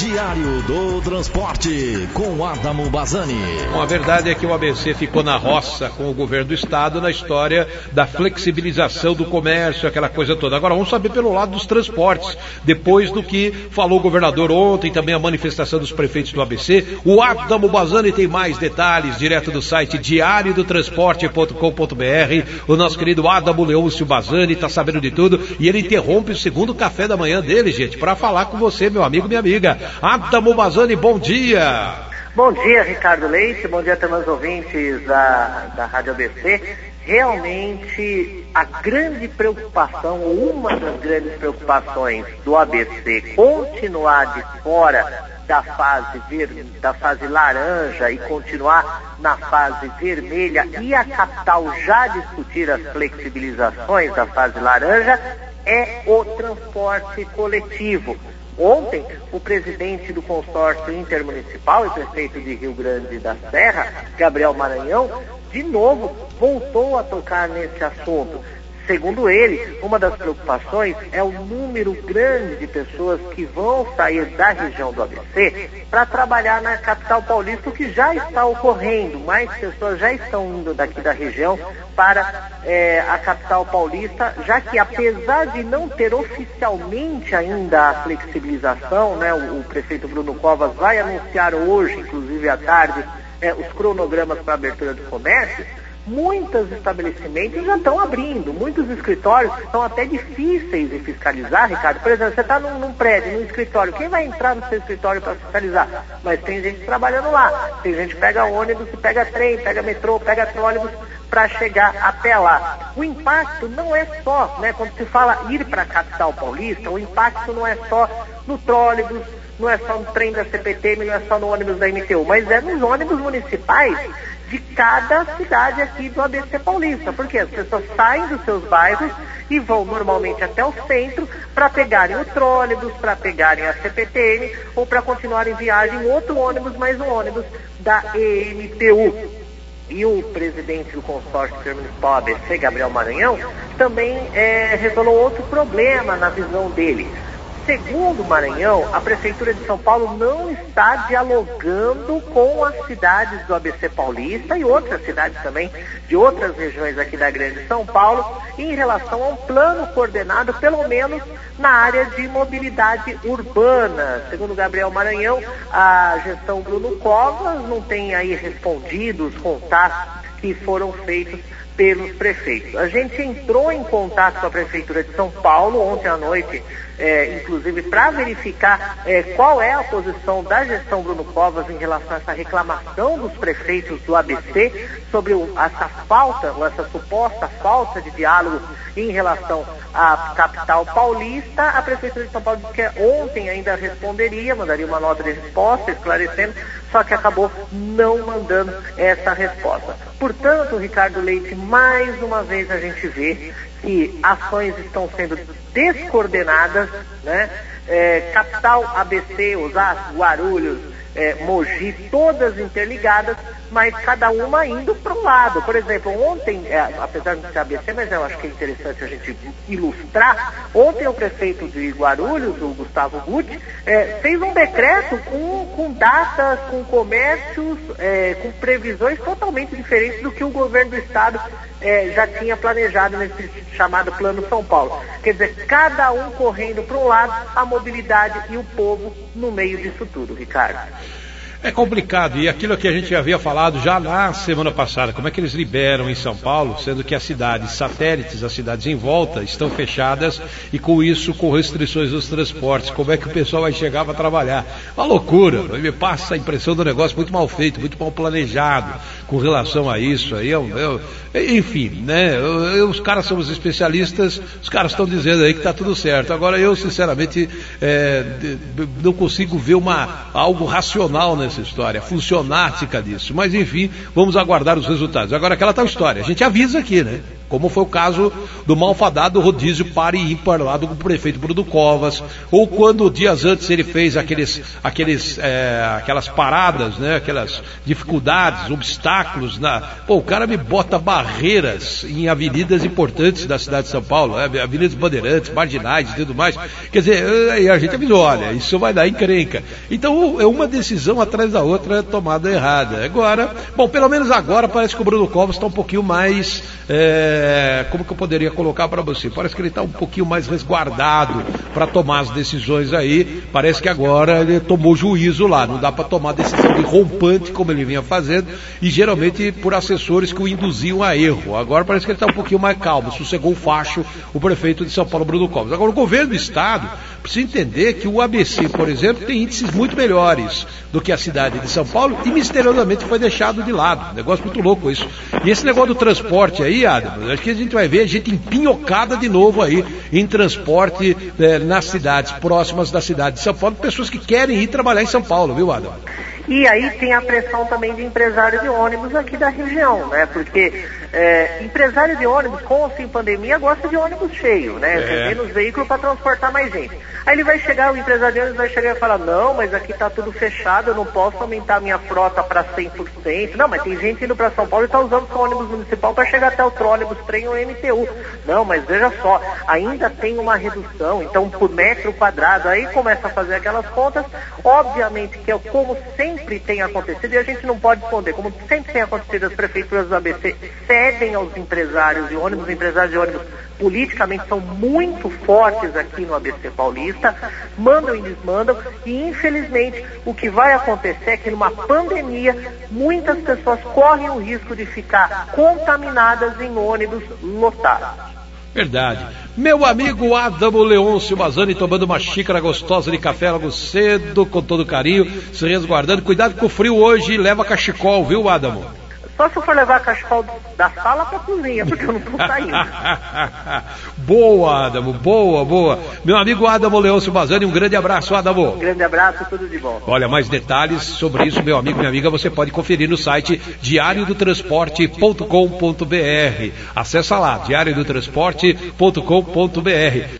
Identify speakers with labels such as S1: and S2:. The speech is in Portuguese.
S1: Diário do Transporte, com Adamo Bazzani.
S2: Bom, a verdade é que o ABC ficou na roça com o governo do estado na história da flexibilização do comércio, aquela coisa toda. Agora vamos saber pelo lado dos transportes, depois do que falou o governador ontem, também a manifestação dos prefeitos do ABC. O Adamo Bazzani tem mais detalhes, direto do site diariodotransporte.com.br. O nosso querido Adamo Leôncio Bazzani está sabendo de tudo e ele interrompe o segundo café da manhã dele, gente, para falar com você, meu amigo, minha amiga. Adamo Bazzani, bom dia.
S3: Bom dia, Ricardo Leite, bom dia a todos os ouvintes da Rádio ABC. Realmente, a grande preocupação, uma das grandes preocupações do ABC, continuar de fora da fase laranja e continuar na fase vermelha, e a capital já discutir as flexibilizações da fase laranja, é o transporte coletivo. Ontem, o presidente do consórcio intermunicipal e prefeito de Rio Grande da Serra, Gabriel Maranhão, de novo voltou a tocar nesse assunto. Segundo ele, uma das preocupações é o número grande de pessoas que vão sair da região do ABC para trabalhar na capital paulista, o que já está ocorrendo. Mais pessoas já estão indo daqui da região para a capital paulista, já que apesar de não ter oficialmente ainda a flexibilização, né, o prefeito Bruno Covas vai anunciar hoje, inclusive à tarde, os cronogramas para a abertura do comércio. Muitos estabelecimentos já estão abrindo, muitos escritórios são até difíceis de fiscalizar, Ricardo. Por exemplo, você está num prédio, num escritório, quem vai entrar no seu escritório para fiscalizar? Mas tem gente trabalhando lá, tem gente que pega ônibus, pega trem, pega metrô, pega trólebus para chegar até lá. O impacto não é só, né, quando se fala ir para a capital paulista, o impacto não é só no trólebus, não é só no trem da CPTM, não é só no ônibus da MTU, mas é nos ônibus municipais de cada cidade aqui do ABC Paulista, porque as pessoas saem dos seus bairros e vão normalmente até o centro para pegarem o trólebus, para pegarem a CPTM ou para continuar em viagem outro ônibus, mais um ônibus da EMTU. E o presidente do consórcio municipal ABC, Gabriel Maranhão, também revelou outro problema na visão dele. Segundo Maranhão, a Prefeitura de São Paulo não está dialogando com as cidades do ABC Paulista e outras cidades também de outras regiões aqui da Grande São Paulo em relação a um plano coordenado, pelo menos na área de mobilidade urbana. Segundo Gabriel Maranhão, a gestão Bruno Covas não tem aí respondido os contatos que foram feitos pelos prefeitos. A gente entrou em contato com a Prefeitura de São Paulo ontem à noite, inclusive para verificar qual é a posição da gestão Bruno Covas em relação a essa reclamação dos prefeitos do ABC sobre essa falta, ou essa suposta falta de diálogo em relação à capital paulista. A Prefeitura de São Paulo disse que ontem ainda responderia, mandaria uma nota de resposta esclarecendo, só que acabou não mandando essa resposta. Portanto, Ricardo Leite, mais uma vez a gente vê que ações estão sendo descoordenadas, né? Capital, ABC, Osasco, Guarulhos, Mogi, todas interligadas, mas cada uma indo para um lado. Por exemplo, ontem, apesar de ser ABC, mas eu acho que é interessante a gente ilustrar, ontem o prefeito de Guarulhos, o Gustavo Guti, fez um decreto com datas, com comércios, com previsões totalmente diferentes do que o governo do estado já tinha planejado nesse chamado Plano São Paulo. Quer dizer, cada um correndo para um lado, a mobilidade e o povo no meio disso tudo, Ricardo.
S2: É complicado, e aquilo que a gente havia falado já na semana passada, como é que eles liberam em São Paulo, sendo que as cidades satélites, as cidades em volta, estão fechadas e com isso, com restrições dos transportes, como é que o pessoal vai chegar para trabalhar? Uma loucura, me passa a impressão do negócio muito mal feito, muito mal planejado com relação a isso, aí enfim, né, os caras são os especialistas, os caras estão dizendo aí que está tudo certo. Agora eu, sinceramente, não consigo ver algo racional nessa história, funcionática disso. Mas enfim, vamos aguardar os resultados. Agora aquela tal história, a gente avisa aqui, né? como foi o caso do malfadado rodízio par e ímpar lá do prefeito Bruno Covas, ou quando dias antes ele fez aquelas paradas, né, aquelas dificuldades, obstáculos, o cara me bota barreiras em avenidas importantes da cidade de São Paulo, avenidas Bandeirantes, marginais e tudo mais, quer dizer, aí a gente avisou, olha, isso vai dar encrenca. Então é uma decisão atrás da outra tomada errada. Agora, bom, pelo menos agora parece que o Bruno Covas está um pouquinho mais, como que eu poderia colocar para você? Parece que ele está um pouquinho mais resguardado para tomar as decisões aí. Parece que agora ele tomou juízo lá, não dá para tomar decisão de rompante como ele vinha fazendo, e geralmente por assessores que o induziam a erro. Agora parece que ele está um pouquinho mais calmo, sossegou o facho o prefeito de São Paulo, Bruno Covas. Agora o governo do estado precisa entender que o ABC, por exemplo, tem índices muito melhores do que a cidade de São Paulo e misteriosamente foi deixado de lado. Negócio muito louco isso. E esse negócio do transporte aí, Adam, acho que a gente vai ver a gente empinhocada de novo aí em transporte nas cidades próximas da cidade de São Paulo, pessoas que querem ir trabalhar em São Paulo, viu, Adam?
S3: E aí tem a pressão também de empresário de ônibus aqui da região, né? Porque empresário de ônibus, com ou sem pandemia, gosta de ônibus cheio, né? Tem menos veículo para transportar mais gente. Aí ele vai chegar, o empresário de ônibus vai chegar e falar, não, mas aqui está tudo fechado, eu não posso aumentar a minha frota para 100%. Não, mas tem gente indo para São Paulo e está usando o ônibus municipal para chegar até o trólebus, trem ou MTU. Não, mas veja só, ainda tem uma redução, então por metro quadrado, aí começa a fazer aquelas contas, obviamente que é como sempre tem acontecido, e a gente não pode esconder, como sempre tem acontecido, as prefeituras do ABC cedem aos empresários de ônibus, os empresários de ônibus politicamente são muito fortes aqui no ABC paulista, mandam e desmandam, e infelizmente o que vai acontecer é que numa pandemia muitas pessoas correm o risco de ficar contaminadas em ônibus lotados.
S2: Verdade. Meu amigo Adamo Leôncio Mazani tomando uma xícara gostosa de café logo cedo, com todo carinho, se resguardando. Cuidado com o frio hoje, leva cachecol, viu, Adamo?
S3: Só se eu for levar cachecol da sala para a cozinha, porque eu não estou saindo.
S2: Boa, Adamo, boa. Meu amigo Adamo Leôncio Mazani, um grande abraço, Adamo.
S3: Um grande abraço, tudo de bom.
S2: Olha, mais detalhes sobre isso, meu amigo, minha amiga, você pode conferir no site diariodotransporte.com.br. Acessa lá, diariodotransporte.com.br.